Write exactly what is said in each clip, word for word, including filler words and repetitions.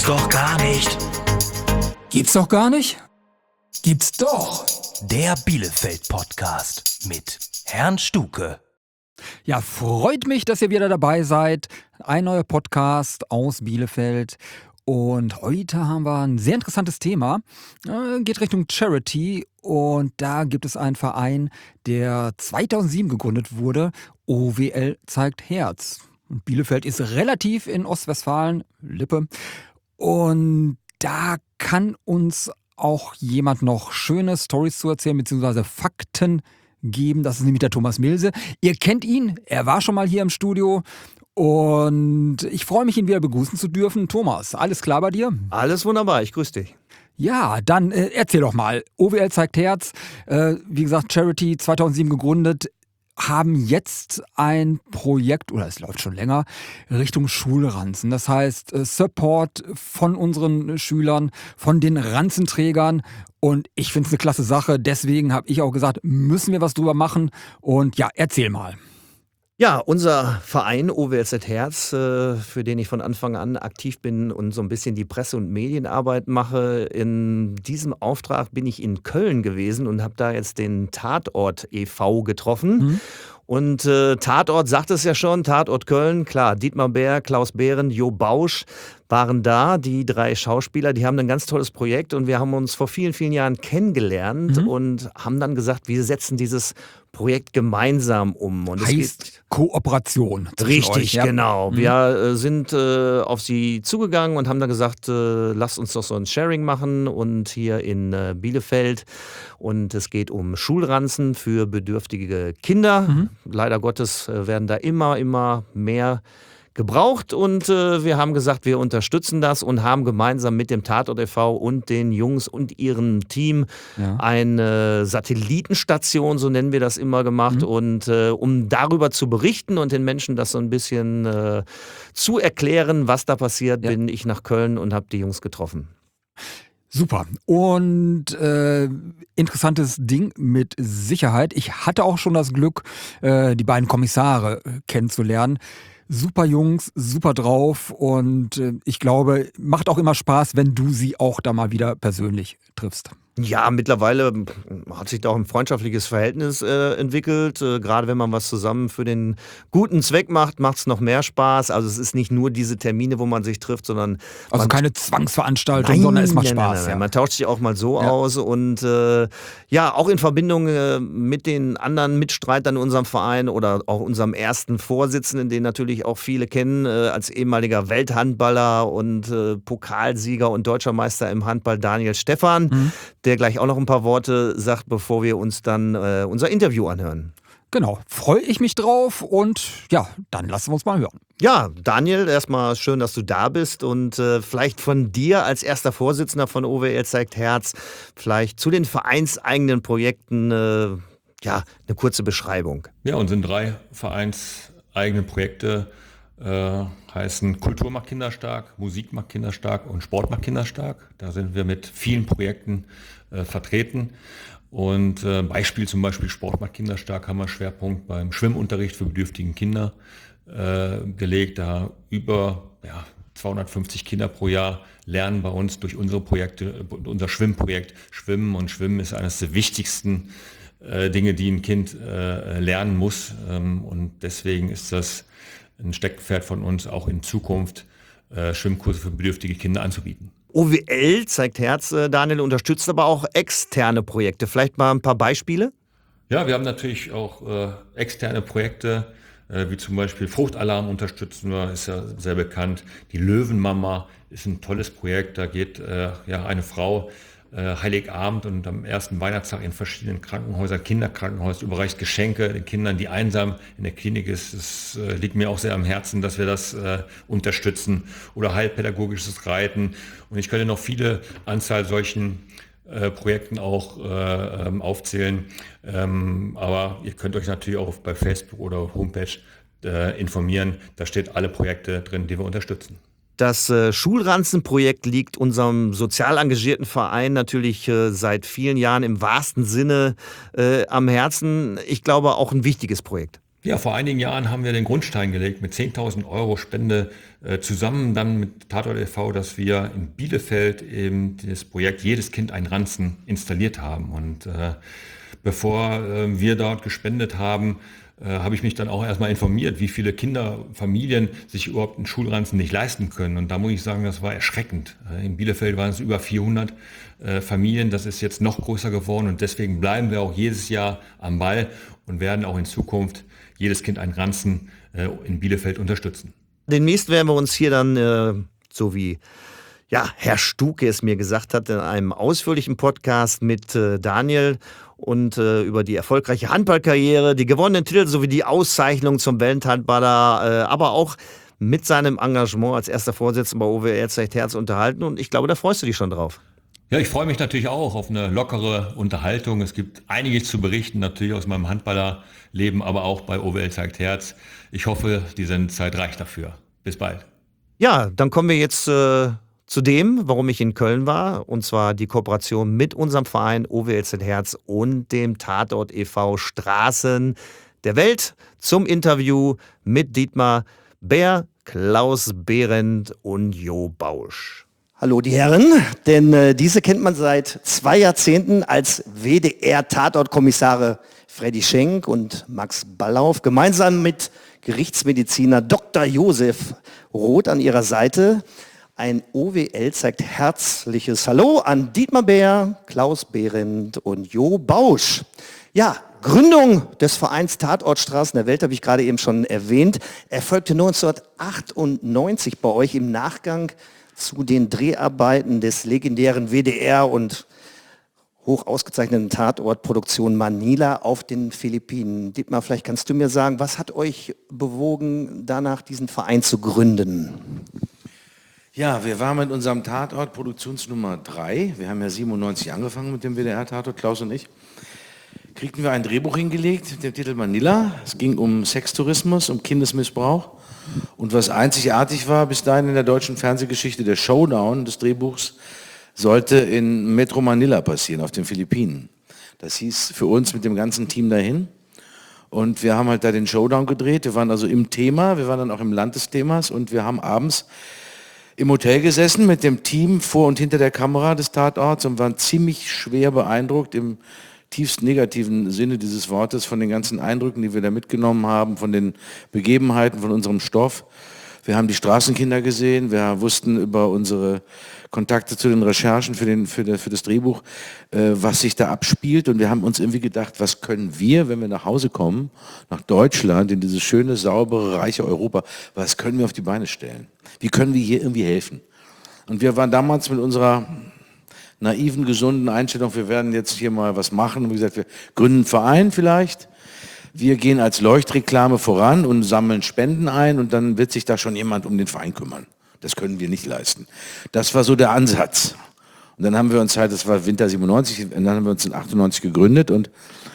doch gar nicht. Gibt's doch gar nicht? Gibt's doch. Der Bielefeld-Podcast mit Herrn Stuke. Ja, freut mich, dass ihr wieder dabei seid. Ein neuer Podcast aus Bielefeld. Und heute haben wir ein sehr interessantes Thema. Äh, geht Richtung Charity. Und da gibt es einen Verein, der zweitausendsieben gegründet wurde. O W L zeigt Herz. Und Bielefeld ist relativ in Ostwestfalen, Lippe. Und da kann uns auch jemand noch schöne Storys zu erzählen, beziehungsweise Fakten geben. Das ist nämlich der Thomas Milse. Ihr kennt ihn, er war schon mal hier im Studio. Und ich freue mich, ihn wieder begrüßen zu dürfen. Thomas, alles klar bei dir? Alles wunderbar, ich grüße dich. Ja, dann äh, erzähl doch mal. O W L zeigt Herz, äh, wie gesagt, Charity zweitausendsieben gegründet, haben jetzt ein Projekt, oder es läuft schon länger, Richtung Schulranzen. Das heißt, äh, Support von unseren Schülern, von den Ranzenträgern. Und ich finde es eine klasse Sache. Deswegen habe ich auch gesagt, müssen wir was drüber machen. Und ja, erzähl mal. Ja, unser Verein O W L zeigt Herz, äh, für den ich von Anfang an aktiv bin und so ein bisschen die Presse- und Medienarbeit mache. In diesem Auftrag bin ich in Köln gewesen und habe da jetzt den Tatort e V getroffen. Mhm. Und äh, Tatort sagt es ja schon, Tatort Köln, klar, Dietmar Bär, Klaus Behrendt, Jo Bausch waren da, die drei Schauspieler, die haben ein ganz tolles Projekt und wir haben uns vor vielen, vielen Jahren kennengelernt mhm. und haben dann gesagt, wir setzen dieses Projekt gemeinsam um. Und heißt es geht Kooperation. Richtig, euch, ja? genau. Mhm. Wir äh, sind äh, auf sie zugegangen und haben dann gesagt, äh, lasst uns doch so ein Sharing machen und hier in äh, Bielefeld. Und es geht um Schulranzen für bedürftige Kinder. Mhm. Leider Gottes äh, werden da immer, immer mehr gebraucht und äh, wir haben gesagt, wir unterstützen das und haben gemeinsam mit dem Tatort e V und den Jungs und ihrem Team ja. eine Satellitenstation, so nennen wir das immer, gemacht. Mhm. Und äh, um darüber zu berichten und den Menschen das so ein bisschen äh, zu erklären, was da passiert, ja. bin ich nach Köln und habe die Jungs getroffen. Super. Und äh, interessantes Ding mit Sicherheit. Ich hatte auch schon das Glück, äh, die beiden Kommissare kennenzulernen. Super Jungs, super drauf und äh, ich glaube, macht auch immer Spaß, wenn du sie auch da mal wieder persönlich triffst. Ja, mittlerweile hat sich da auch ein freundschaftliches Verhältnis äh, entwickelt. Äh, gerade wenn man was zusammen für den guten Zweck macht, macht es noch mehr Spaß. Also es ist nicht nur diese Termine, wo man sich trifft, sondern... Also man, keine Zwangsveranstaltung, nein, sondern es macht nein, Spaß. Nein, nein, ja. nein. Man tauscht sich auch mal so ja. aus und äh, ja, auch in Verbindung äh, mit den anderen Mitstreitern in unserem Verein oder auch unserem ersten Vorsitzenden, den natürlich auch viele kennen, äh, als ehemaliger Welthandballer und äh, Pokalsieger und Deutscher Meister im Handball, Daniel Stephan. Mhm. Der gleich auch noch ein paar Worte sagt, bevor wir uns dann äh, unser Interview anhören. Genau, freue ich mich drauf und ja, dann lassen wir uns mal hören. Ja, Daniel, erstmal schön, dass du da bist und äh, vielleicht von dir als erster Vorsitzender von O W L zeigt Herz, vielleicht zu den vereinseigenen Projekten äh, ja, eine kurze Beschreibung. Ja, unsere drei vereinseigenen Projekte äh, heißen Kultur macht Kinder stark, Musik macht Kinder stark und Sport macht Kinder stark. Da sind wir mit vielen Projekten äh, vertreten. Und äh, Beispiel zum Beispiel Sport macht Kinder stark haben wir Schwerpunkt beim Schwimmunterricht für bedürftige Kinder äh, gelegt. Da über ja, zweihundertfünfzig Kinder pro Jahr lernen bei uns durch unsere Projekte, unser Schwimmprojekt. Schwimmen und Schwimmen ist eines der wichtigsten äh, Dinge, die ein Kind äh, lernen muss. Ähm, und deswegen ist das ein Steckenpferd von uns, auch in Zukunft äh, Schwimmkurse für bedürftige Kinder anzubieten. O W L zeigt Herz, äh, Daniel, unterstützt aber auch externe Projekte. Vielleicht mal ein paar Beispiele? Ja, wir haben natürlich auch äh, externe Projekte, äh, wie zum Beispiel Fruchtalarm unterstützen wir, ist ja sehr bekannt. Die Löwenmama ist ein tolles Projekt, da geht äh, ja eine Frau Heiligabend und am ersten Weihnachtstag in verschiedenen Krankenhäusern, Kinderkrankenhäusern, überreicht Geschenke den Kindern, die einsam in der Klinik ist. Es äh, liegt mir auch sehr am Herzen, dass wir das äh, unterstützen. Oder heilpädagogisches Reiten. Und ich könnte noch viele Anzahl solchen äh, Projekten auch äh, ähm, aufzählen. Ähm, aber ihr könnt euch natürlich auch bei Facebook oder Homepage äh, informieren. Da steht alle Projekte drin, die wir unterstützen. Das äh, Schulranzenprojekt liegt unserem sozial engagierten Verein natürlich äh, seit vielen Jahren im wahrsten Sinne äh, am Herzen. Ich glaube, auch ein wichtiges Projekt. Ja, vor einigen Jahren haben wir den Grundstein gelegt mit zehntausend Euro Spende äh, zusammen dann mit Tatort e V, dass wir in Bielefeld eben das Projekt Jedes Kind ein Ranzen installiert haben. Und äh, bevor äh, wir dort gespendet haben, äh, habe ich mich dann auch erstmal informiert, wie viele Kinder, Familien sich überhaupt einen Schulranzen nicht leisten können. Und da muss ich sagen, das war erschreckend. Äh, in Bielefeld waren es über vierhundert äh, Familien. Das ist jetzt noch größer geworden und deswegen bleiben wir auch jedes Jahr am Ball und werden auch in Zukunft Jedes Kind ein Ranzen äh, in Bielefeld unterstützen. Demnächst werden wir uns hier dann, äh, so wie ja, Herr Stuke es mir gesagt hat, in einem ausführlichen Podcast mit äh, Daniel und äh, über die erfolgreiche Handballkarriere, die gewonnenen Titel sowie die Auszeichnung zum Welthandballer, äh, aber auch mit seinem Engagement als erster Vorsitzender bei O W L zeigt Herz unterhalten. Und ich glaube, da freust du dich schon drauf. Ja, ich freue mich natürlich auch auf eine lockere Unterhaltung. Es gibt einiges zu berichten, natürlich aus meinem Handballerleben, aber auch bei O W L zeigt Herz. Ich hoffe, die Sendezeit reicht dafür. Bis bald. Ja, dann kommen wir jetzt äh, zu dem, warum ich in Köln war, und zwar die Kooperation mit unserem Verein O W L zeigt Herz und dem Tatort e V Straßen der Welt zum Interview mit Dietmar Bär, Klaus Behrendt und Jo Bausch. Hallo die Herren, denn äh, diese kennt man seit zwei Jahrzehnten als W D R-Tatortkommissare Freddy Schenk und Max Ballauf, gemeinsam mit Gerichtsmediziner Doktor Josef Roth an ihrer Seite. Ein O W L zeigt herzliches Hallo an Dietmar Bär, Klaus Behrendt und Jo Bausch. Ja, Gründung des Vereins Tatortstraßen der Welt, habe ich gerade eben schon erwähnt, erfolgte neunzehnhundertachtundneunzig bei euch im Nachgang zu den Dreharbeiten des legendären W D R und hoch ausgezeichneten Tatortproduktion Manila auf den Philippinen. Dietmar, vielleicht kannst du mir sagen, was hat euch bewogen, danach diesen Verein zu gründen? Ja, wir waren mit unserem Tatort Produktionsnummer drei. Wir haben ja siebenundneunzig angefangen mit dem W D R-Tatort, Klaus und ich. Kriegten wir ein Drehbuch hingelegt mit dem Titel Manila. Es ging um Sextourismus, um Kindesmissbrauch. Und was einzigartig war bis dahin in der deutschen Fernsehgeschichte, der Showdown des Drehbuchs sollte in Metro Manila passieren, auf den Philippinen. Das hieß für uns mit dem ganzen Team dahin. Und wir haben halt da den Showdown gedreht. Wir waren also im Thema, wir waren dann auch im Land des Themas und wir haben abends im Hotel gesessen mit dem Team vor und hinter der Kamera des Tatorts und waren ziemlich schwer beeindruckt im tiefst negativen Sinne dieses Wortes von den ganzen Eindrücken, die wir da mitgenommen haben, von den Begebenheiten, von unserem Stoff. Wir haben die Straßenkinder gesehen, wir wussten über unsere Kontakte zu den Recherchen für, den, für, der, für das Drehbuch, äh, was sich da abspielt. Und wir haben uns irgendwie gedacht, was können wir, wenn wir nach Hause kommen, nach Deutschland, in dieses schöne, saubere, reiche Europa, was können wir auf die Beine stellen? Wie können wir hier irgendwie helfen? Und wir waren damals mit unserer naiven, gesunden Einstellung, wir werden jetzt hier mal was machen. Und wie gesagt, wir gründen einen Verein vielleicht. Wir gehen als Leuchtreklame voran und sammeln Spenden ein und dann wird sich da schon jemand um den Verein kümmern. Das können wir nicht leisten. Das war so der Ansatz. Und dann haben wir uns halt, das war Winter siebenundneunzig, und dann haben wir uns in achtundneunzig gegründet und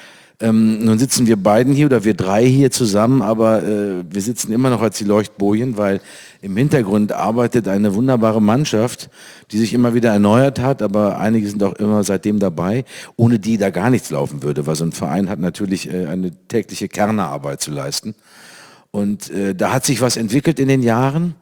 ähm, nun sitzen wir beiden hier oder wir drei hier zusammen, aber äh, wir sitzen immer noch als die Leuchtbojen, weil im Hintergrund arbeitet eine wunderbare Mannschaft, die sich immer wieder erneuert hat, aber einige sind auch immer seitdem dabei, ohne die da gar nichts laufen würde, weil so ein Verein hat natürlich äh, eine tägliche Kernerarbeit zu leisten. Und äh, da hat sich was entwickelt in den Jahren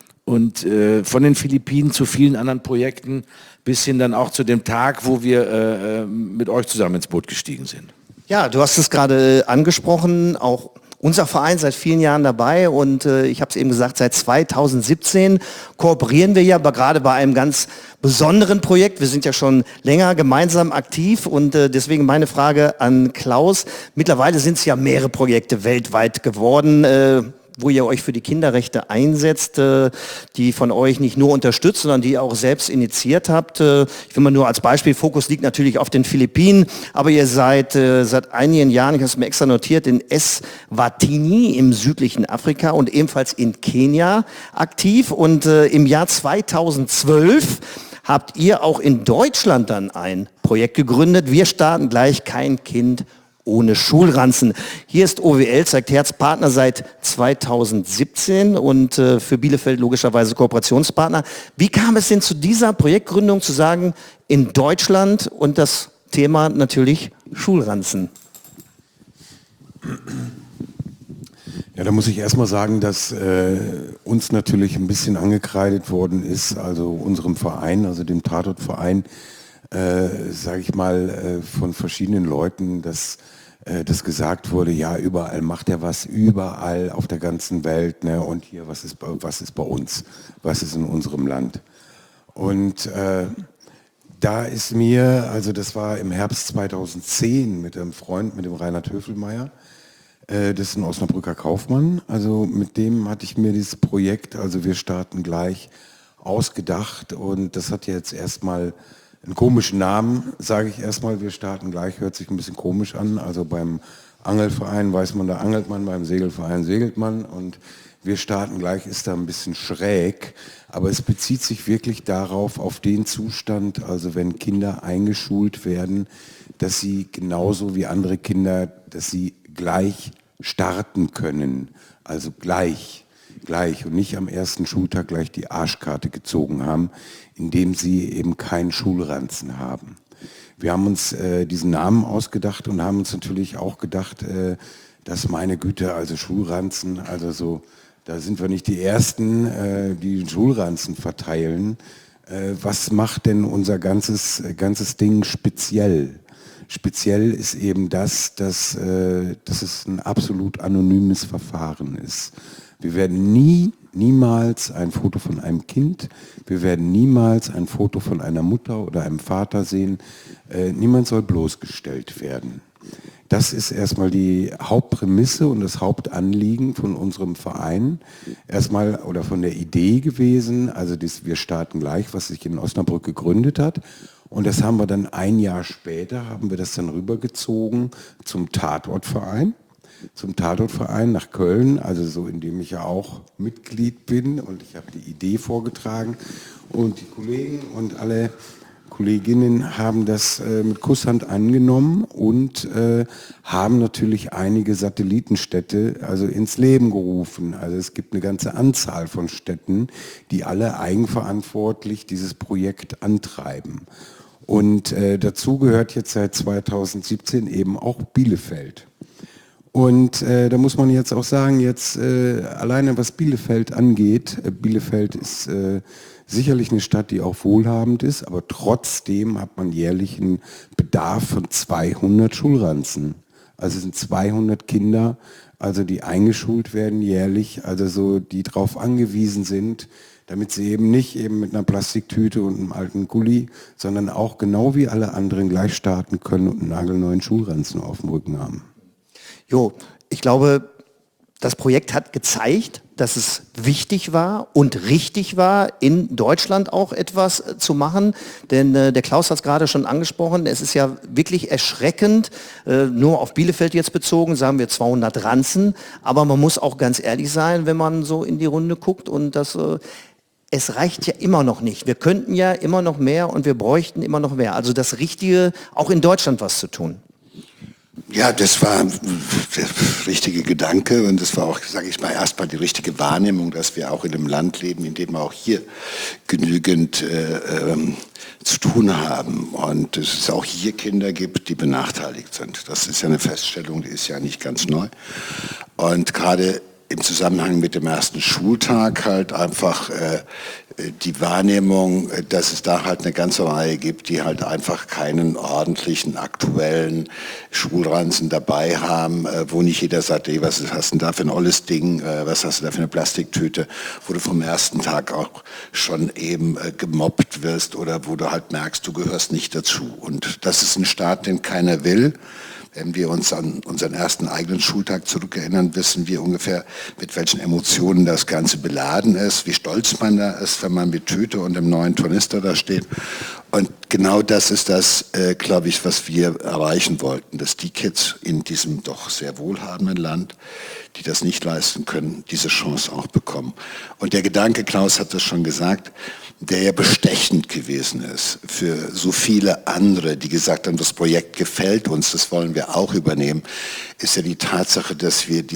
und äh, von den Philippinen zu vielen anderen Projekten bis hin dann auch zu dem Tag, wo wir äh, mit euch zusammen ins Boot gestiegen sind. Ja, du hast es gerade angesprochen, auch unser Verein seit vielen Jahren dabei und äh, ich habe es eben gesagt, seit zweitausendsiebzehn kooperieren wir ja aber gerade bei einem ganz besonderen Projekt. Wir sind ja schon länger gemeinsam aktiv und äh, deswegen meine Frage an Klaus. Mittlerweile sind es ja mehrere Projekte weltweit geworden, äh, wo ihr euch für die Kinderrechte einsetzt, äh, die von euch nicht nur unterstützt, sondern die ihr auch selbst initiiert habt. Äh, ich will mal nur als Beispiel, Fokus liegt natürlich auf den Philippinen, aber ihr seid äh, seit einigen Jahren, ich habe es mir extra notiert, in Eswatini im südlichen Afrika und ebenfalls in Kenia aktiv. Und äh, im Jahr zweitausendzwölf habt ihr auch in Deutschland dann ein Projekt gegründet. Wir starten gleich, kein Kind ohne Schulranzen. Hier ist O W L zeigt Herz Partner seit zweitausendsiebzehn und äh, für Bielefeld logischerweise Kooperationspartner. Wie kam es denn zu dieser Projektgründung, zu sagen, in Deutschland und das Thema natürlich Schulranzen? Ja, da muss ich erstmal sagen, dass äh, uns natürlich ein bisschen angekreidet worden ist, also unserem Verein, also dem Tatortverein, äh, sage ich mal, äh, von verschiedenen Leuten, dass äh, das gesagt wurde, ja, überall macht er was, überall auf der ganzen Welt, ne? Und hier, was ist, was ist bei uns, was ist in unserem Land? Und äh, da ist mir, also das war im Herbst zweitausendzehn mit einem Freund, mit dem Reinhard Höfelmeier, das ist ein Osnabrücker Kaufmann, also mit dem hatte ich mir dieses Projekt, also wir starten gleich, ausgedacht und das hat jetzt erstmal einen komischen Namen, sage ich erstmal, wir starten gleich, hört sich ein bisschen komisch an, also beim Angelverein weiß man, da angelt man, beim Segelverein segelt man und wir starten gleich ist da ein bisschen schräg, aber es bezieht sich wirklich darauf, auf den Zustand, also wenn Kinder eingeschult werden, dass sie genauso wie andere Kinder, dass sie gleich starten können, also gleich, gleich und nicht am ersten Schultag gleich die Arschkarte gezogen haben, indem sie eben keinen Schulranzen haben. Wir haben uns äh, diesen Namen ausgedacht und haben uns natürlich auch gedacht, äh, dass meine Güte, also Schulranzen, also so, da sind wir nicht die Ersten, äh, die den Schulranzen verteilen. Äh, was macht denn unser ganzes, ganzes Ding speziell? Speziell ist eben das, dass, äh, dass es ein absolut anonymes Verfahren ist. Wir werden nie, niemals ein Foto von einem Kind, wir werden niemals ein Foto von einer Mutter oder einem Vater sehen. Äh, niemand soll bloßgestellt werden. Das ist erstmal die Hauptprämisse und das Hauptanliegen von unserem Verein. Erstmal oder von der Idee gewesen, also das Wir starten gleich, was sich in Osnabrück gegründet hat. Und das haben wir dann ein Jahr später, haben wir das dann rübergezogen zum Tatortverein, zum Tatortverein nach Köln, also so in dem ich ja auch Mitglied bin und ich habe die Idee vorgetragen und die Kollegen und alle Kolleginnen haben das äh, mit Kusshand angenommen und äh, haben natürlich einige Satellitenstädte also ins Leben gerufen. Also es gibt eine ganze Anzahl von Städten, die alle eigenverantwortlich dieses Projekt antreiben. Und äh, dazu gehört jetzt seit zweitausendsiebzehn eben auch Bielefeld. Und äh, da muss man jetzt auch sagen, jetzt äh, alleine was Bielefeld angeht, äh, Bielefeld ist äh, sicherlich eine Stadt, die auch wohlhabend ist, aber trotzdem hat man jährlich einen Bedarf von zweihundert Schulranzen. Also es sind zweihundert Kinder, also die eingeschult werden jährlich, also so die darauf angewiesen sind, damit sie eben nicht eben mit einer Plastiktüte und einem alten Gulli, sondern auch genau wie alle anderen gleich starten können und einen nagelneuen Schulranzen auf dem Rücken haben. Jo, ich glaube, das Projekt hat gezeigt, dass es wichtig war und richtig war, in Deutschland auch etwas äh, zu machen. Denn äh, der Klaus hat es gerade schon angesprochen, es ist ja wirklich erschreckend, äh, nur auf Bielefeld jetzt bezogen, sagen wir zweihundert Ranzen. Aber man muss auch ganz ehrlich sein, wenn man so in die Runde guckt und das... Äh, es reicht ja immer noch nicht. Wir könnten ja immer noch mehr und wir bräuchten immer noch mehr. Also das Richtige, auch in Deutschland was zu tun. Ja, das war der richtige Gedanke und das war auch, sage ich mal, erstmal die richtige Wahrnehmung, dass wir auch in einem Land leben, in dem wir auch hier genügend äh, ähm, zu tun haben und dass es auch hier Kinder gibt, die benachteiligt sind. Das ist ja eine Feststellung, die ist ja nicht ganz neu. Und gerade im Zusammenhang mit dem ersten Schultag halt einfach äh, die Wahrnehmung, dass es da halt eine ganze Reihe gibt, die halt einfach keinen ordentlichen, aktuellen Schulranzen dabei haben, äh, wo nicht jeder sagt, ey, was hast du denn da für ein olles Ding, äh, was hast du da für eine Plastiktüte, wo du vom ersten Tag auch schon eben äh, gemobbt wirst oder wo du halt merkst, du gehörst nicht dazu. Und das ist ein Staat, den keiner will. Wenn wir uns an unseren ersten eigenen Schultag zurückerinnern, wissen wir ungefähr, mit welchen Emotionen das Ganze beladen ist, wie stolz man da ist, wenn man mit Tüte und dem neuen Tornister da steht. Und genau das ist das, äh, glaube ich, was wir erreichen wollten, dass die Kids in diesem doch sehr wohlhabenden Land, die das nicht leisten können, diese Chance auch bekommen. Und der Gedanke, Klaus hat das schon gesagt, der ja bestechend gewesen ist für so viele andere, die gesagt haben, das Projekt gefällt uns, das wollen wir auch übernehmen, ist ja die Tatsache, dass wir diese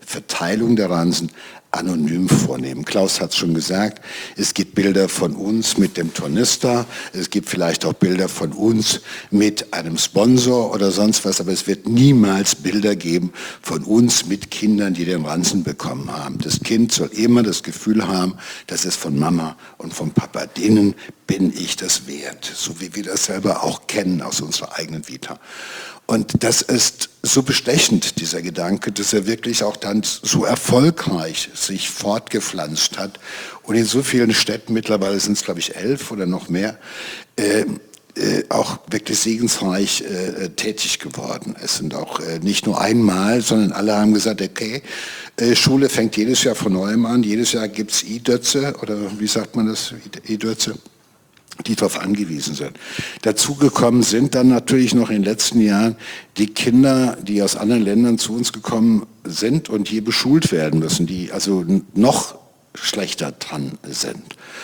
Verteilung der Ransen anonym vornehmen. Klaus hat es schon gesagt, es gibt Bilder von uns mit dem Tornister, es gibt vielleicht auch Bilder von uns mit einem Sponsor oder sonst was, aber es wird niemals Bilder geben von uns mit Kindern, die den Ranzen bekommen haben. Das Kind soll immer das Gefühl haben, dass es von Mama und von Papa, denen bin ich das wert, so wie wir das selber auch kennen aus unserer eigenen Vita. Und das ist so bestechend, dieser Gedanke, dass er wirklich auch dann so erfolgreich sich fortgepflanzt hat und in so vielen Städten, mittlerweile sind es glaube ich elf oder noch mehr, äh, äh, auch wirklich segensreich äh, tätig geworden ist. Und auch äh, nicht nur einmal, sondern alle haben gesagt, okay, äh, Schule fängt jedes Jahr von neuem an, jedes Jahr gibt es I-Dötze oder wie sagt man das, I-Dötze? Die darauf angewiesen sind. Dazugekommen sind dann natürlich noch in den letzten Jahren die Kinder, die aus anderen Ländern zu uns gekommen sind und hier beschult werden müssen, die also noch schlechter dran sind.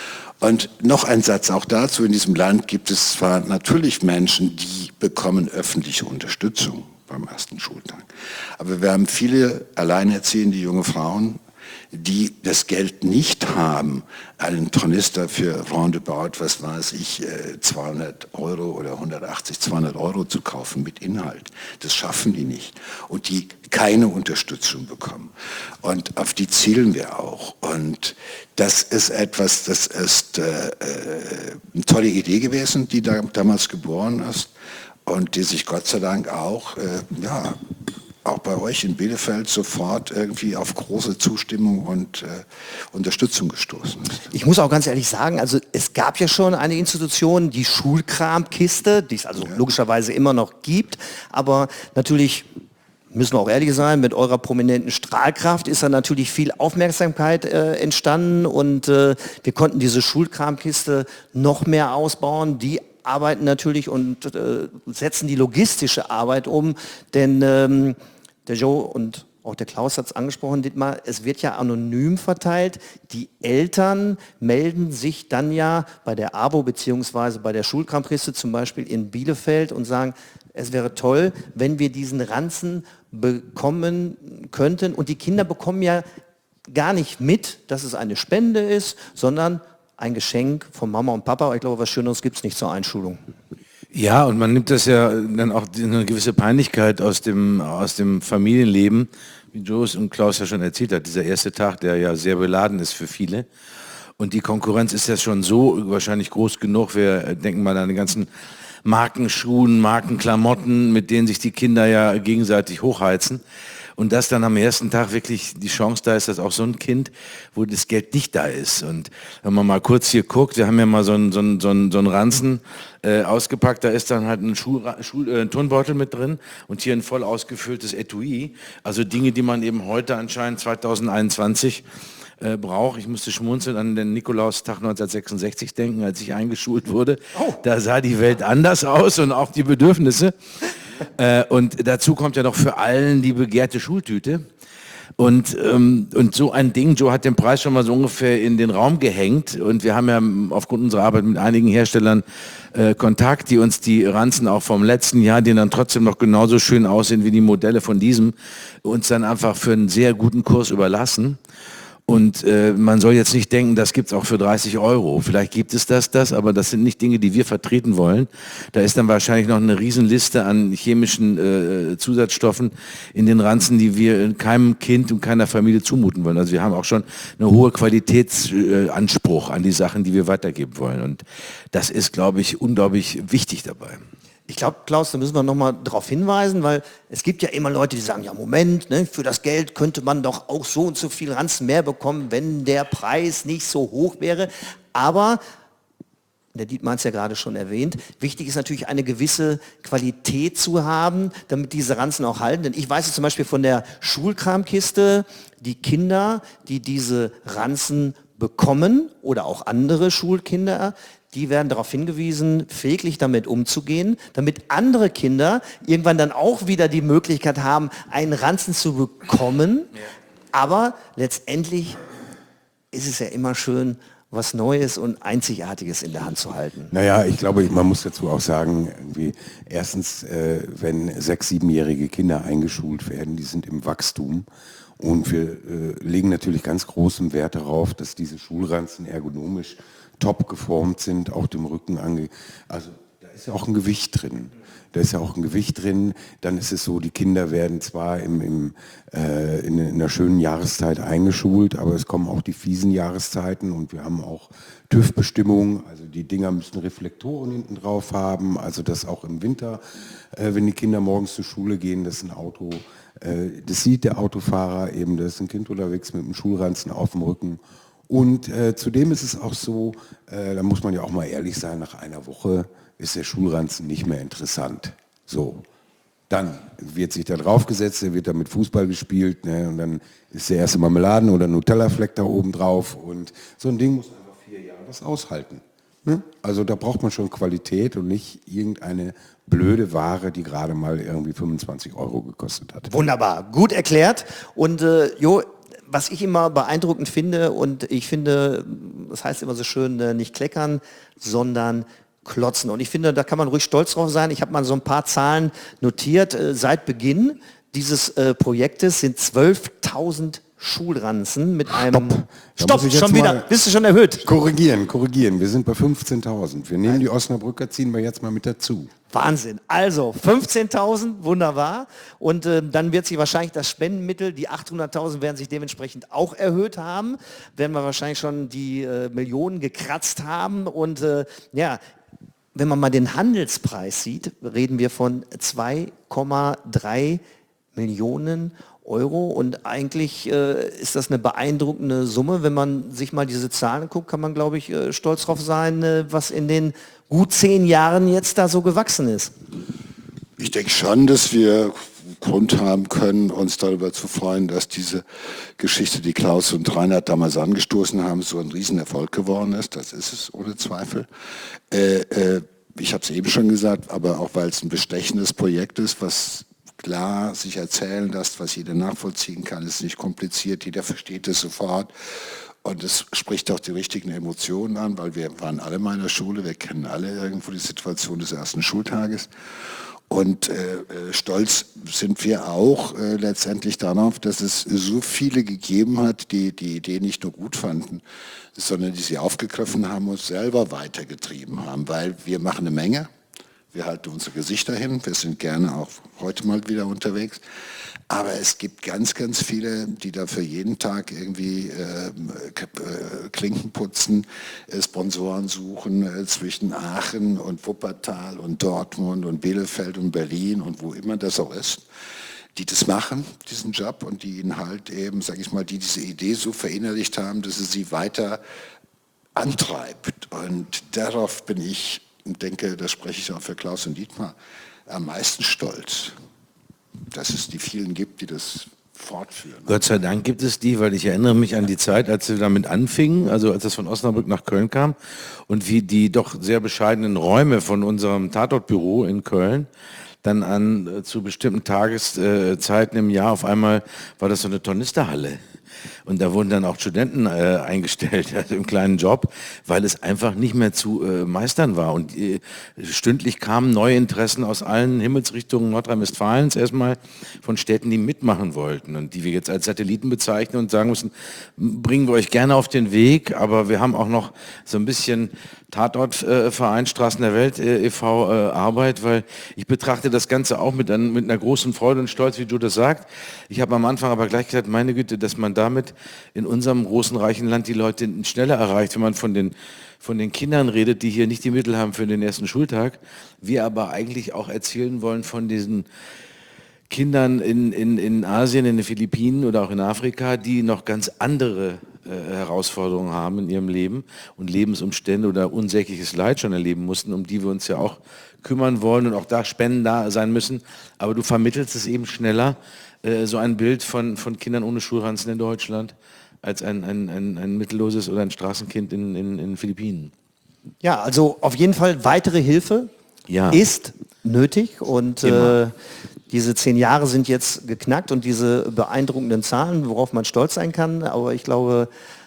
Und noch ein Satz auch dazu, in diesem Land gibt es zwar natürlich Menschen, die bekommen öffentliche Unterstützung beim ersten Schultag, aber wir haben viele alleinerziehende junge Frauen, die das Geld nicht haben, einen Tornister für roundabout, was weiß ich, zweihundert Euro oder hundertachtzig, zweihundert Euro zu kaufen mit Inhalt. Das schaffen die nicht. Und die keine Unterstützung bekommen. Und auf die zielen wir auch. Und das ist etwas, das ist äh, eine tolle Idee gewesen, die da damals geboren ist und die sich Gott sei Dank auch, äh, ja, auch bei euch in Bielefeld sofort irgendwie auf große Zustimmung und äh, Unterstützung gestoßen ist. Ich muss auch ganz ehrlich sagen, also es gab ja schon eine Institution, die Schulkramkiste, die es also ja. logischerweise immer noch gibt, aber natürlich müssen wir auch ehrlich sein, mit eurer prominenten Strahlkraft ist da natürlich viel Aufmerksamkeit äh, entstanden und äh, wir konnten diese Schulkramkiste noch mehr ausbauen, die arbeiten natürlich und äh, setzen die logistische Arbeit um, denn ähm, der Joe und auch der Klaus hat es angesprochen, Dietmar, es wird ja anonym verteilt. Die Eltern melden sich dann ja bei der ABO bzw. bei der Schulkramkiste zum Beispiel in Bielefeld und sagen, es wäre toll, wenn wir diesen Ranzen bekommen könnten. Und die Kinder bekommen ja gar nicht mit, dass es eine Spende ist, sondern ein Geschenk von Mama und Papa. Ich glaube, was Schöneres gibt es nicht zur Einschulung. Ja, und man nimmt das ja dann auch eine gewisse Peinlichkeit aus dem, aus dem Familienleben, wie Joe und Klaus ja schon erzählt hat, dieser erste Tag, der ja sehr beladen ist für viele. Und die Konkurrenz ist ja schon so wahrscheinlich groß genug. Wir denken mal an die ganzen Markenschuhen, Markenklamotten, mit denen sich die Kinder ja gegenseitig hochheizen. Und dass dann am ersten Tag wirklich die Chance da ist, dass auch so ein Kind, wo das Geld nicht da ist. Und wenn man mal kurz hier guckt, wir haben ja mal so einen so einen, so einen, so einen Ranzen äh, ausgepackt, da ist dann halt ein Schuh, Schuh, äh, Turnbeutel mit drin und hier ein voll ausgefülltes Etui. Also Dinge, die man eben heute anscheinend zweitausendeinundzwanzig äh, braucht. Ich musste schmunzeln an den Nikolaustag neunzehnhundertsechsundsechzig denken, als ich eingeschult wurde. Oh. Da sah die Welt anders aus und auch die Bedürfnisse. Äh, und dazu kommt ja noch für allen die begehrte Schultüte. Und, ähm, und so ein Ding, Joe hat den Preis schon mal so ungefähr in den Raum gehängt. Und wir haben ja aufgrund unserer Arbeit mit einigen Herstellern äh, Kontakt, die uns die Ranzen auch vom letzten Jahr, die dann trotzdem noch genauso schön aussehen wie die Modelle von diesem, uns dann einfach für einen sehr guten Kurs überlassen. Und äh, man soll jetzt nicht denken, das gibt's auch für dreißig Euro. Vielleicht gibt es das, das, aber das sind nicht Dinge, die wir vertreten wollen. Da ist dann wahrscheinlich noch eine Riesenliste an chemischen äh, Zusatzstoffen in den Ranzen, die wir keinem Kind und keiner Familie zumuten wollen. Also wir haben auch schon einen hohen Qualitätsanspruch äh, an die Sachen, die wir weitergeben wollen. Und das ist, glaube ich, unglaublich wichtig dabei. Ich glaube, Klaus, da müssen wir nochmal darauf hinweisen, weil es gibt ja immer Leute, die sagen, ja Moment, ne, für das Geld könnte man doch auch so und so viel Ranzen mehr bekommen, wenn der Preis nicht so hoch wäre. Aber, der Dietmar hat es ja gerade schon erwähnt, wichtig ist natürlich eine gewisse Qualität zu haben, damit diese Ranzen auch halten. Denn ich weiß es zum Beispiel von der Schulkramkiste, die Kinder, die diese Ranzen bekommen oder auch andere Schulkinder, die werden darauf hingewiesen, pfleglich damit umzugehen, damit andere Kinder irgendwann dann auch wieder die Möglichkeit haben, einen Ranzen zu bekommen. Aber letztendlich ist es ja immer schön, was Neues und Einzigartiges in der Hand zu halten. Naja, ich glaube, man muss dazu auch sagen, irgendwie, erstens, äh, wenn sechs-, siebenjährige Kinder eingeschult werden, die sind im Wachstum. Und wir äh, legen natürlich ganz großen Wert darauf, dass diese Schulranzen ergonomisch top geformt sind, auch dem Rücken ange... Also da ist ja auch ein Gewicht drin. Da ist ja auch ein Gewicht drin. Dann ist es so, die Kinder werden zwar im, im, äh, in, in einer schönen Jahreszeit eingeschult, aber es kommen auch die fiesen Jahreszeiten und wir haben auch TÜV-Bestimmungen. Also die Dinger müssen Reflektoren hinten drauf haben, also dass auch im Winter, äh, wenn die Kinder morgens zur Schule gehen, dass ein Auto, äh, das sieht der Autofahrer eben, da ist ein Kind unterwegs mit einem Schulranzen auf dem Rücken. Und äh, zudem ist es auch so, äh, da muss man ja auch mal ehrlich sein, nach einer Woche ist der Schulranzen nicht mehr interessant. So, dann wird sich da draufgesetzt, der wird da mit Fußball gespielt, ne, und dann ist der erste Marmeladen- oder Nutella-Fleck da oben drauf und so ein Ding muss einfach vier Jahre das aushalten. Ne? Also da braucht man schon Qualität und nicht irgendeine blöde Ware, die gerade mal irgendwie fünfundzwanzig Euro gekostet hat. Wunderbar, gut erklärt. Und äh, Jo, was ich immer beeindruckend finde, und ich finde, das heißt immer so schön, äh, nicht kleckern, sondern klotzen. Und ich finde, da kann man ruhig stolz drauf sein. Ich habe mal so ein paar Zahlen notiert. Äh, seit Beginn dieses äh, Projektes sind zwölftausend Schulranzen mit einem... Stopp, Stopp, schon wieder. Bist du schon erhöht? Korrigieren, korrigieren. Wir sind bei fünfzehntausend. Wir nehmen die Osnabrücker, ziehen wir jetzt mal mit dazu. Wahnsinn. Also fünfzehntausend, wunderbar. Und äh, dann wird sich wahrscheinlich das Spendenmittel, die achthunderttausend werden sich dementsprechend auch erhöht haben. Werden wir wahrscheinlich schon die äh, Millionen gekratzt haben. Und äh, ja, wenn man mal den Handelspreis sieht, reden wir von zwei Komma drei Millionen Euro. Und eigentlich äh, ist das eine beeindruckende Summe. Wenn man sich mal diese Zahlen guckt, kann man, glaube ich, äh, stolz drauf sein, äh, was in den gut zehn Jahren jetzt da so gewachsen ist. Ich denke schon, dass wir Grund haben können, uns darüber zu freuen, dass diese Geschichte, die Klaus und Reinhard damals angestoßen haben, so ein Riesenerfolg geworden ist. Das ist es ohne Zweifel. Äh, äh, ich habe es eben schon gesagt, aber auch weil es ein bestechendes Projekt ist, was klar sich erzählen lässt, was jeder nachvollziehen kann, ist nicht kompliziert, jeder versteht es sofort. Und es spricht auch die richtigen Emotionen an, weil wir waren alle mal in der Schule, wir kennen alle irgendwo die Situation des ersten Schultages. Und äh, stolz sind wir auch äh, letztendlich darauf, dass es so viele gegeben hat, die die Idee nicht nur gut fanden, sondern die sie aufgegriffen haben und selber weitergetrieben haben, weil wir machen eine Menge. Wir halten unsere Gesichter hin, wir sind gerne auch heute mal wieder unterwegs. Aber es gibt ganz, ganz viele, die dafür jeden Tag irgendwie äh, äh, Klinken putzen, äh, Sponsoren suchen äh, zwischen Aachen und Wuppertal und Dortmund und Bielefeld und Berlin und wo immer das auch ist, die das machen, diesen Job, und die ihn halt eben, sag ich mal, die diese Idee so verinnerlicht haben, dass es sie weiter antreibt. Und darauf bin ich, und denke, das spreche ich auch für Klaus und Dietmar, am meisten stolz, dass es die vielen gibt, die das fortführen. Gott sei Dank gibt es die, weil ich erinnere mich an die Zeit, als wir damit anfingen, also als das von Osnabrück nach Köln kam und wie die doch sehr bescheidenen Räume von unserem Tatortbüro in Köln dann an äh, zu bestimmten Tageszeiten im Jahr auf einmal war das so eine Tornisterhalle. Und da wurden dann auch Studenten äh, eingestellt, also im kleinen Job, weil es einfach nicht mehr zu äh, meistern war. Und äh, stündlich kamen neue Interessen aus allen Himmelsrichtungen Nordrhein-Westfalens erstmal von Städten, die mitmachen wollten und die wir jetzt als Satelliten bezeichnen und sagen müssen, bringen wir euch gerne auf den Weg, aber wir haben auch noch so ein bisschen Tatortverein äh, Straßen der Welt äh, e V äh, Arbeit, weil ich betrachte das Ganze auch mit, ein, mit einer großen Freude und Stolz, wie du das sagst. Ich habe am Anfang aber gleich gesagt, meine Güte, dass man damit in unserem großen, reichen Land die Leute schneller erreicht, wenn man von den, von den Kindern redet, die hier nicht die Mittel haben für den ersten Schultag. Wir aber eigentlich auch erzählen wollen von diesen Kindern in, in, in Asien, in den Philippinen oder auch in Afrika, die noch ganz andere äh, Herausforderungen haben in ihrem Leben und Lebensumstände oder unsägliches Leid schon erleben mussten, um die wir uns ja auch kümmern wollen und auch da Spenden da sein müssen. Aber du vermittelst es eben schneller, äh, so ein Bild von, von Kindern ohne Schulranzen in Deutschland, als ein, ein, ein, ein mittelloses oder ein Straßenkind in, in, in den Philippinen. Ja, also auf jeden Fall weitere Hilfe Ja. ist nötig und äh, diese zehn Jahre sind jetzt geknackt und diese beeindruckenden Zahlen, worauf man stolz sein kann, aber ich glaube,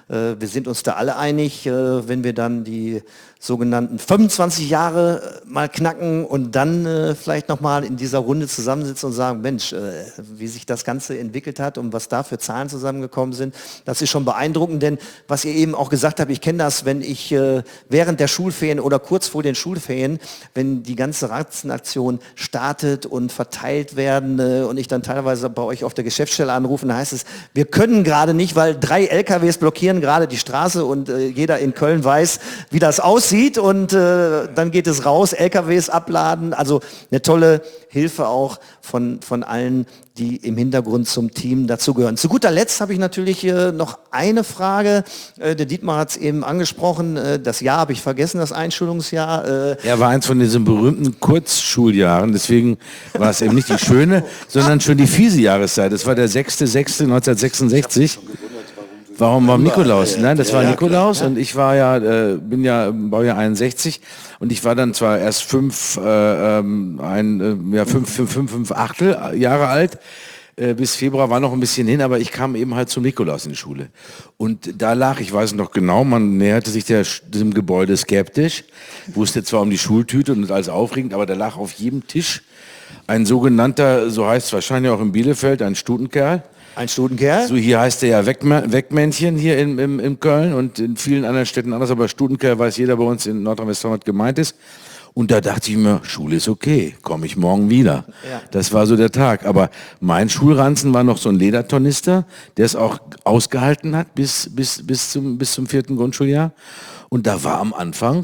Äh, wir sind uns da alle einig, äh, wenn wir dann die sogenannten fünfundzwanzig Jahre mal knacken und dann äh, vielleicht nochmal in dieser Runde zusammensitzen und sagen, Mensch, äh, wie sich das Ganze entwickelt hat und was da für Zahlen zusammengekommen sind, das ist schon beeindruckend, denn was ihr eben auch gesagt habt, ich kenne das, wenn ich äh, während der Schulferien oder kurz vor den Schulferien, wenn die ganze Ratzenaktion startet und verteilt werden äh, und ich dann teilweise bei euch auf der Geschäftsstelle anrufe, dann heißt es, wir können gerade nicht, weil drei L K Ws blockieren gerade die Straße und äh, jeder in Köln weiß, wie das aussieht und äh, dann geht es raus, L K Ws abladen, also eine tolle Hilfe auch von, von allen, die im Hintergrund zum Team dazugehören. Zu guter Letzt habe ich natürlich äh, noch eine Frage, äh, der Dietmar hat es eben angesprochen, äh, das Jahr habe ich vergessen, das Einschulungsjahr. Äh, Er war eins von diesen berühmten Kurzschuljahren, deswegen war es eben nicht die schöne, sondern schon die fiese Jahreszeit. Das war der sechste sechste neunzehnhundertsechsundsechzig. Warum war Nikolaus? Nein, das war Nikolaus und ich war ja, äh, bin ja Baujahr einundsechzig und ich war dann zwar erst fünf, äh, ähm, ein, äh, ja, fünf, fünf, fünf, fünf Achtel Jahre alt, äh, bis Februar war noch ein bisschen hin, aber ich kam eben halt zum Nikolaus in die Schule. Und da lag, ich weiß noch genau, man näherte sich der, diesem Gebäude skeptisch, wusste zwar um die Schultüte und alles aufregend, aber da lag auf jedem Tisch ein sogenannter, so heißt es wahrscheinlich auch in Bielefeld, ein Stutenkerl. Ein Stutenkerl? So, hier heißt er ja Weckma- Weckmännchen hier in, in, in Köln und in vielen anderen Städten anders, aber Stutenkerl weiß jeder bei uns in Nordrhein-Westfalen, was gemeint ist. Und da dachte ich mir, Schule ist okay, komme ich morgen wieder. Ja. Das war so der Tag. Aber mein Schulranzen war noch so ein Ledertornister, der es auch ausgehalten hat bis, bis, bis, zum, bis zum vierten Grundschuljahr. Und da war am Anfang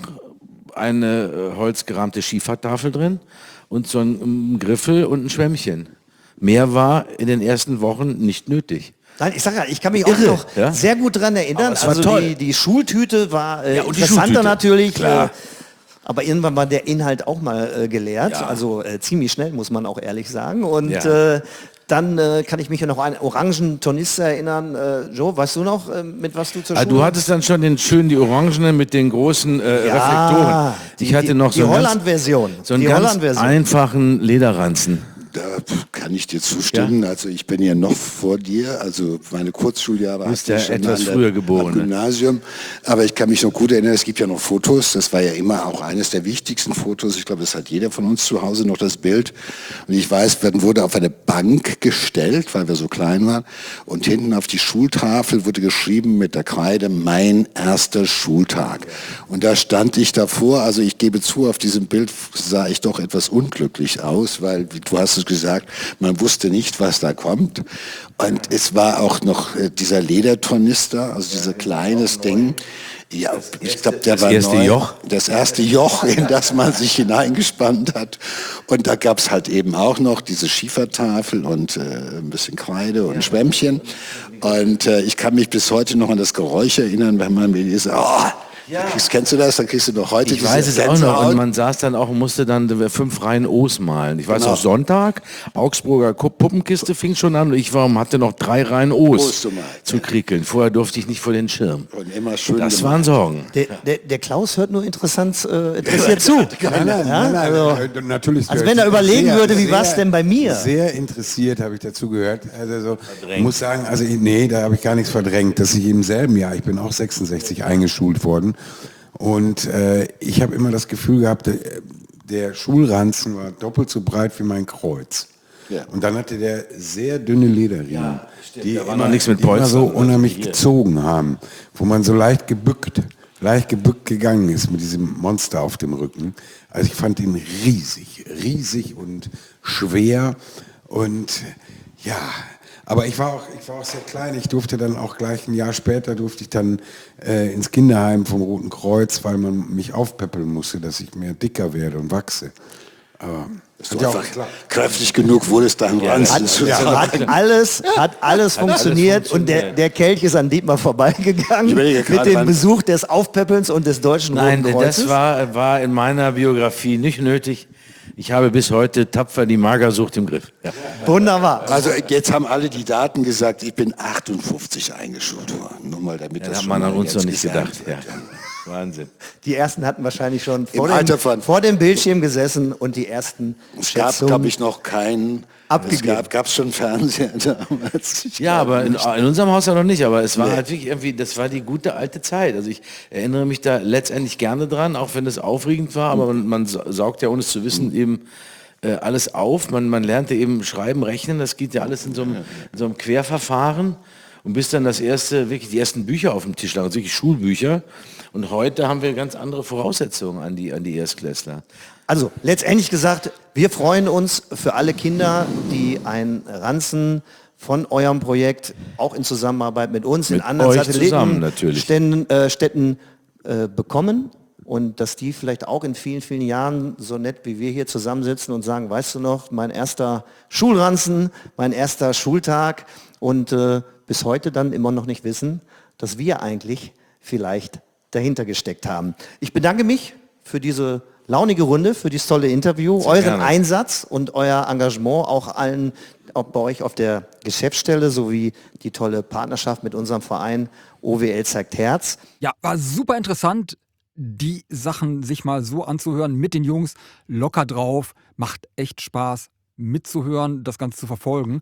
eine äh, holzgerahmte Skifahrtafel drin und so ein, ein Griffel und ein Schwämmchen. Mehr war in den ersten Wochen nicht nötig. Nein, ich sag ja, ich kann mich auch Irre, noch ja? sehr gut dran erinnern. Aber es war Also toll. die, die Schultüte war äh, Ja, und die interessanter Schultüte, natürlich. klar. Äh, aber irgendwann war der Inhalt auch mal äh, gelehrt. Ja. Also äh, ziemlich schnell, muss man auch ehrlich sagen. Und Ja. äh, dann äh, kann ich mich ja noch an einen orangen Tornister erinnern. Äh, Joe, weißt du noch, äh, mit was du zur Ah, Schule... du hattest dann schon den schönen, die Orangenen mit den großen äh, Ja, Reflektoren. Ich die- hatte die- noch die so einen ganz, Holland-Version. so einen Die ganz Holland-Version. einfachen Lederranzen. Da kann ich dir zustimmen. Ja? Also ich bin ja noch vor dir. Also meine Kurzschuljahre Du bist hatte ich ja schon etwas an der- früher geboren, am ne? Gymnasium. Aber ich kann mich noch gut erinnern, es gibt ja noch Fotos. Das war ja immer auch eines der wichtigsten Fotos. Ich glaube, das hat jeder von uns zu Hause noch, das Bild. Und ich weiß, man wurde auf eine Bank gestellt, weil wir so klein waren. Und hinten auf die Schultafel wurde geschrieben mit der Kreide, mein erster Schultag. Und da stand ich davor. Also ich gebe zu, auf diesem Bild sah ich doch etwas unglücklich aus, weil, wie du hast es gesagt, man wusste nicht, was da kommt. Und es war auch noch äh, dieser Ledertornister, also dieser kleines Ding. Ja, ich glaube, der das war erste neu. Joch? Das erste Joch, in das man sich hineingespannt hat. Und da gab es halt eben auch noch diese Schiefertafel und äh, ein bisschen Kreide und Schwämmchen. Und äh, ich kann mich bis heute noch an das Geräusch erinnern, wenn man mir diese, oh, kriegst, kennst du das? Dann kriegst du noch heute Ich diese weiß es auch noch. Gänsehaut. Und man saß dann auch und musste dann fünf Reihen O's malen. Ich weiß Genau. auch, Sonntag, Augsburger Kup- Puppenkiste fing schon an und ich war, hatte noch drei Reihen O's O's zu malen, zu kriekeln. Vorher durfte ich nicht vor den Schirm. Und immer schön Das gemacht. waren Sorgen. Der, der, der Klaus hört nur interessant äh, interessiert zu. Nein, nein, nein, nein, also- äh, natürlich. Also wenn er überlegen sehr, würde, wie sehr, war's denn bei mir? Sehr interessiert habe ich dazu gehört. Also so, ich muss sagen, also ich, nee, da habe ich gar nichts verdrängt, dass ich im selben Jahr, ich bin auch sechsundsechzig eingeschult worden und äh, ich habe immer das Gefühl gehabt, der, der Schulranzen war doppelt so breit wie mein Kreuz. Ja. Und dann hatte der sehr dünne Lederriemen, die, Da war immer, noch nichts mit die immer Polstern, so also unheimlich hier. gezogen haben, wo man so leicht gebückt, leicht gebückt gegangen ist mit diesem Monster auf dem Rücken. Also ich fand ihn riesig, riesig und schwer und ja, aber ich war auch, ich war auch sehr klein. Ich durfte dann auch gleich ein Jahr später durfte ich dann äh, ins Kinderheim vom Roten Kreuz, weil man mich aufpäppeln musste, dass ich mehr dicker werde und wachse. Aber Dass hat du ja auch einfach geklappt. kräftig genug wurdest, deinen Ranzen zu Hat alles, hat alles funktioniert und der, der Kelch ist an Dietmar vorbeigegangen Ich überlege mit gerade, dem wann- Besuch des Aufpäppelns und des Deutschen Nein, Roten Kreuzes. das war, war in meiner Biografie nicht nötig. Ich habe bis heute tapfer die Magersucht im Griff. Ja. Wunderbar. Also jetzt haben alle die Daten gesagt, ich bin achtundfünfzig eingeschult worden. Nur mal damit Das das hat schon man an mal uns noch jetzt nicht gesagt gedacht. wird. Ja. Wahnsinn. Die ersten hatten wahrscheinlich schon vor, Im Alter dem, von- vor dem Bildschirm gesessen und die ersten Es gab, Schätzungen glaube ich, noch keinen. Es abgegeben. gab gab's schon Fernseher damals. Ich Ja, glaube aber in, nicht. in unserem Haus ja noch nicht, aber es war Nee. halt wirklich irgendwie, das war die gute alte Zeit. Also ich erinnere mich da letztendlich gerne dran, auch wenn es aufregend war, aber man, man sa- saugt ja ohne es zu wissen eben äh, alles auf. Man, man lernte eben schreiben, rechnen, das geht ja alles in so einem, in so einem Querverfahren. Und bis dann das erste, wirklich die ersten Bücher auf dem Tisch lagen, also wirklich Schulbücher. Und heute haben wir ganz andere Voraussetzungen an die, an die Erstklässler. Also letztendlich gesagt, wir freuen uns für alle Kinder, die einen Ranzen von eurem Projekt auch in Zusammenarbeit mit uns in Mit anderen euch zusammen natürlich. Satellitenständen äh, Städten, äh, bekommen und dass die vielleicht auch in vielen, vielen Jahren so nett wie wir hier zusammensitzen und sagen, weißt du noch, mein erster Schulranzen, mein erster Schultag und äh, bis heute dann immer noch nicht wissen, dass wir eigentlich vielleicht dahinter gesteckt haben. Ich bedanke mich für diese launige Runde, für dieses tolle Interview, Sehr euren gerne. Einsatz und euer Engagement, auch allen, auch bei euch auf der Geschäftsstelle, sowie die tolle Partnerschaft mit unserem Verein O W L zeigt Herz. Ja, war super interessant, die Sachen sich mal so anzuhören mit den Jungs, locker drauf, macht echt Spaß mitzuhören, das Ganze zu verfolgen.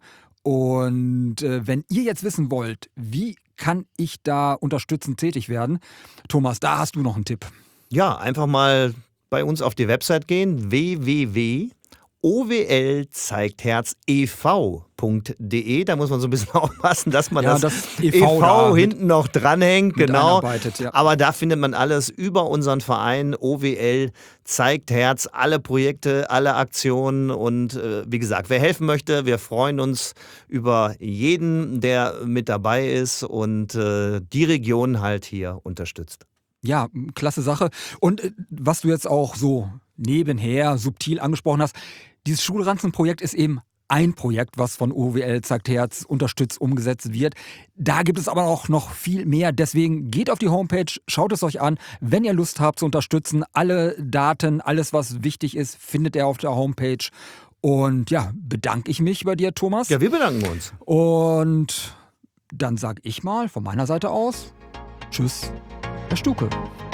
Und äh, wenn ihr jetzt wissen wollt, wie kann ich da unterstützend tätig werden, Thomas, da hast du noch einen Tipp. Ja, einfach mal bei uns auf die Website gehen, w w w punkt o w l zeigt herz e v punkt d e. Da muss man so ein bisschen aufpassen, dass man Ja, das, das E E V da V mit- hinten noch dranhängt. mit Genau. einarbeitet, ja. Aber da findet man alles über unseren Verein O W L zeigt Herz, alle Projekte, alle Aktionen. Und äh, wie gesagt, wer helfen möchte, wir freuen uns über jeden, der mit dabei ist und äh, die Region halt hier unterstützt. Ja, klasse Sache. Und äh, was du jetzt auch so nebenher subtil angesprochen hast, dieses Schulranzenprojekt ist eben ein Projekt, was von O W L zeigt Herz unterstützt, umgesetzt wird. Da gibt es aber auch noch viel mehr. Deswegen geht auf die Homepage, schaut es euch an. Wenn ihr Lust habt zu unterstützen, alle Daten, alles was wichtig ist, findet ihr auf der Homepage. Und ja, bedanke ich mich bei dir, Thomas. Ja, wir bedanken uns. Und dann sage ich mal von meiner Seite aus, tschüss, Herr Stuke.